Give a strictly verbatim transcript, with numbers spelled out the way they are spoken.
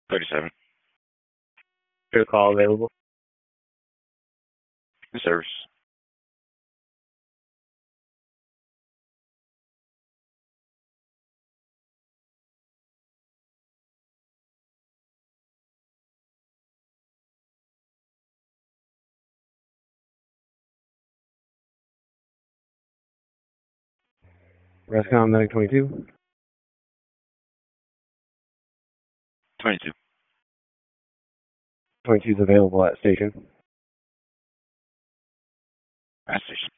thirty-seven. Your call available. The service. Rescom Medic twenty-two. twenty-two. twenty-two is available at station. Gas station.